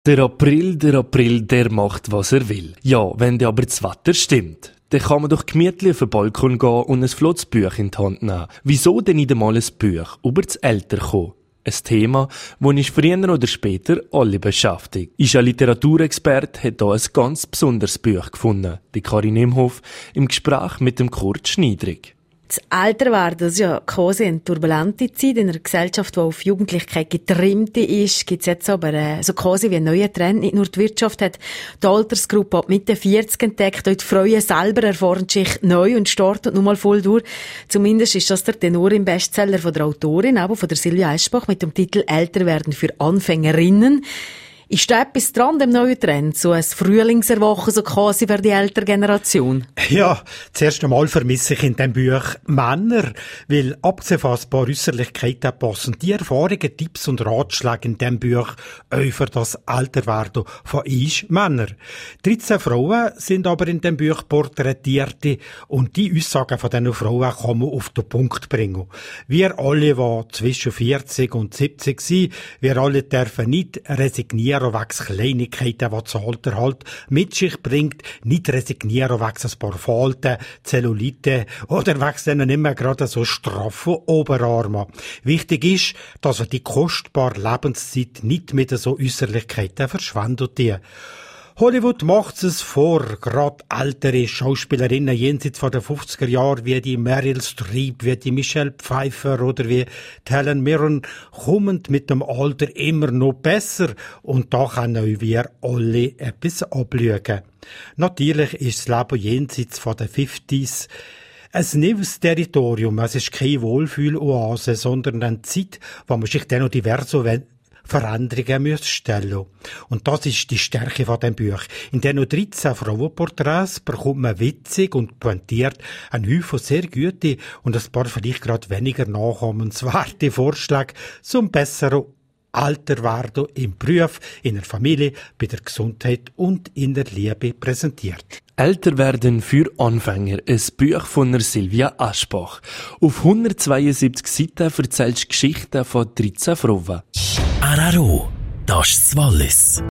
Der April, der macht, was er will. Ja, wenn der aber das Wetter stimmt, dann kann man doch gemütlich auf den Balkon gehen und ein flottes Buch in die Hand nehmen. Wieso denn nicht einmal ein Buch über das Älterkommen? Ein Thema, das uns früher oder später alle beschäftigt. Ein Literaturexperte hat hier ein ganz besonderes Buch gefunden. Die Karin Imhoff im Gespräch mit dem Kurt Schneidrig. Das Älterwerden, das ist ja quasi eine turbulente Zeit in einer Gesellschaft, die auf Jugendlichkeit getrimmt ist. Gibt es jetzt aber so quasi wie einen neuen Trend. Nicht nur die Wirtschaft hat die Altersgruppe ab Mitte 40 entdeckt, auch die Frauen selber erfahren sich neu und starten nun mal voll durch. Zumindest ist das der Tenor im Bestseller von der Autorin, aber von der Silvia Eschbach mit dem Titel «Älterwerden für Anfängerinnen». Ist da etwas dran, dem neuen Trend? So ein Frühlingserwachen, so quasi für die ältere Generation? Ja, das erste Mal vermisse ich in diesem Buch Männer, weil abgesehen von ein paar Äusserlichkeiten passen die Erfahrungen, Tipps und Ratschläge in diesem Buch auch für das Älterwerden von uns Männer. 13 Frauen sind aber in diesem Buch porträtiert und die Aussagen von diesen Frauen kann man auf den Punkt bringen. Wir alle, die zwischen 40 und 70 sind, wir alle dürfen nicht resignieren wegen Kleinigkeiten, die das Alter halt mit sich bringt, nicht resignieren wegen ein paar Falten, Zellulite oder wegen nicht mehr gerade so straffen Oberarmen. Wichtig ist, dass wir die kostbare Lebenszeit nicht mit so Äußerlichkeiten verschwendet. Hollywood macht es vor, gerade ältere Schauspielerinnen jenseits von den 50er Jahren, wie die Meryl Streep, wie die Michelle Pfeiffer oder wie die Helen Mirren, kommen mit dem Alter immer noch besser und da können wir alle etwas ablügen. Natürlich ist das Leben jenseits von den 50s ein neues Territorium. Es ist keine Wohlfühloase, sondern eine Zeit, wo man sich dann noch diverse Veränderungen stellen muss. Und das ist die Stärke von dem Buch. In den noch 13 Frauenporträts bekommt man witzig und pointiert einen Haufen sehr gute und ein paar vielleicht gerade weniger nachahmenswerte Vorschläge zum besseren Alterwerden im Beruf, in der Familie, bei der Gesundheit und in der Liebe präsentiert. Älterwerden für Anfänger, ein Buch von der Silvia Eschbach. Auf 172 Seiten erzählst du Geschichten von 13 Frauen. RRO, das ist das Wallis.